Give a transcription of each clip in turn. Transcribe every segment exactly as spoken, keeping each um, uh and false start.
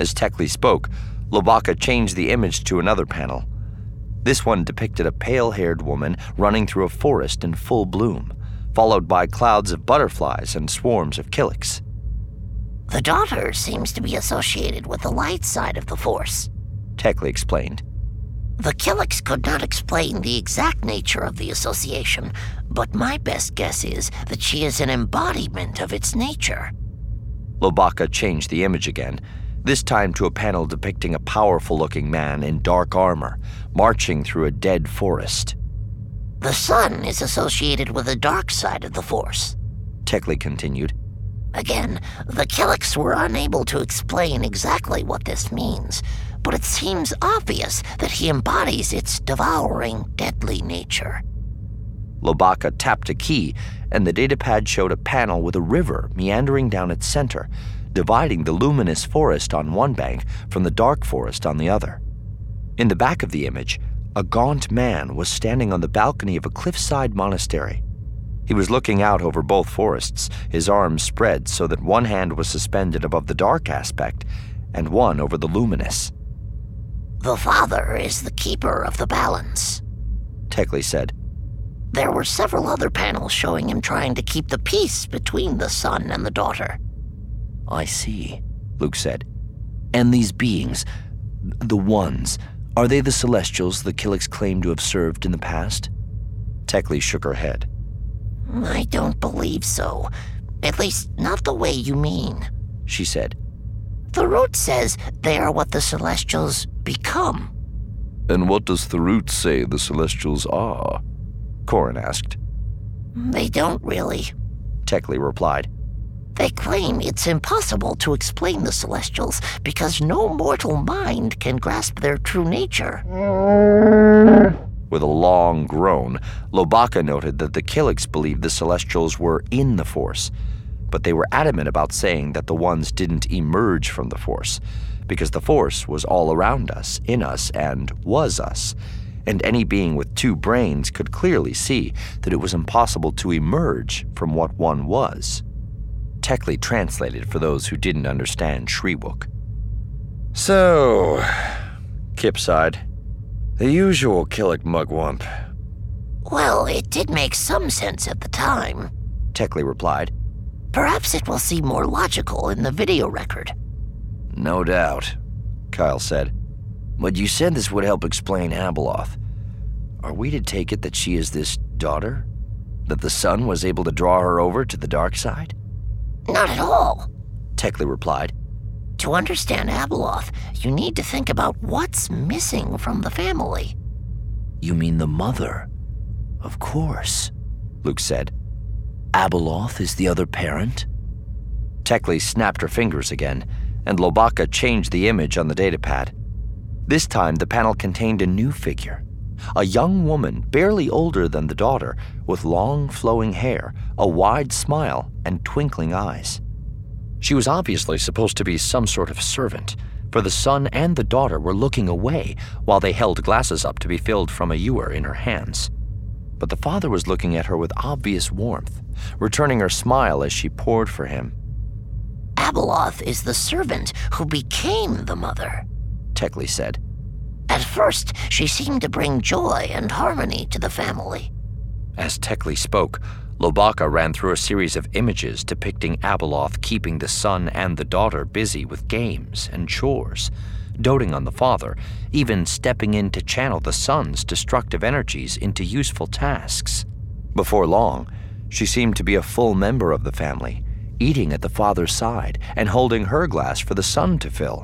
As Tekli spoke, Lobaka changed the image to another panel. This one depicted a pale-haired woman running through a forest in full bloom, followed by clouds of butterflies and swarms of killiks. The daughter seems to be associated with the light side of the Force, Tekli explained. The killiks could not explain the exact nature of the association, but my best guess is that she is an embodiment of its nature. Lobaka changed the image again, this time to a panel depicting a powerful-looking man in dark armor, marching through a dead forest. The sun is associated with the dark side of the Force, Tekli continued. Again, the killiks were unable to explain exactly what this means, but it seems obvious that he embodies its devouring, deadly nature. Lobaka tapped a key, and the datapad showed a panel with a river meandering down its center, dividing the luminous forest on one bank from the dark forest on the other. In the back of the image, a gaunt man was standing on the balcony of a cliffside monastery. He was looking out over both forests, his arms spread so that one hand was suspended above the dark aspect and one over the luminous. The father is the keeper of the balance, Tekli said. There were several other panels showing him trying to keep the peace between the son and the daughter. I see, Luke said. And these beings, the ones, are they the Celestials the killiks claim to have served in the past? Tekli shook her head. I don't believe so. At least not the way you mean, she said. The root says they are what the Celestials become. And what does the root say the Celestials are? Corrin asked. They don't really, Tekli replied. They claim it's impossible to explain the Celestials because no mortal mind can grasp their true nature. With a long groan, Lobaka noted that the killiks believed the Celestials were in the Force, but they were adamant about saying that the ones didn't emerge from the Force, because the Force was all around us, in us, and was us, and any being with two brains could clearly see that it was impossible to emerge from what one was. Tekli translated for those who didn't understand Shriwook. So, Kip sighed. The usual killik mugwump. Well, it did make some sense at the time, Tekli replied. Perhaps it will seem more logical in the video record. No doubt, Kyle said. But you said this would help explain Abeloth. Are we to take it that she is this daughter? That the sun was able to draw her over to the dark side? Not at all, Tekli replied. To understand Abeloth, you need to think about what's missing from the family. You mean the mother? Of course, Luke said. Abeloth is the other parent? Tekli snapped her fingers again, and Lobaka changed the image on the datapad. This time, the panel contained a new figure. A young woman, barely older than the daughter, with long flowing hair, a wide smile, and twinkling eyes. She was obviously supposed to be some sort of servant, for the son and the daughter were looking away while they held glasses up to be filled from a ewer in her hands. But the father was looking at her with obvious warmth, returning her smile as she poured for him. Abeloth is the servant who became the mother, Tekli said. At first, she seemed to bring joy and harmony to the family. As Tekli spoke, Lobaka ran through a series of images depicting Abeloth keeping the son and the daughter busy with games and chores, doting on the father, even stepping in to channel the son's destructive energies into useful tasks. Before long, she seemed to be a full member of the family, eating at the father's side and holding her glass for the son to fill.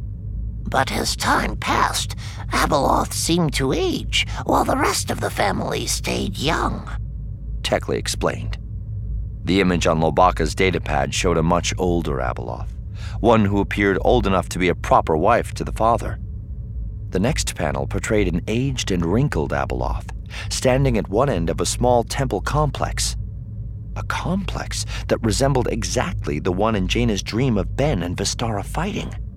But as time passed, Abeloth seemed to age, while the rest of the family stayed young, Tekli explained. The image on Lobaka's datapad showed a much older Abeloth, one who appeared old enough to be a proper wife to the father. The next panel portrayed an aged and wrinkled Abeloth, standing at one end of a small temple complex. A complex that resembled exactly the one in Jaina's dream of Ben and Vistara fighting.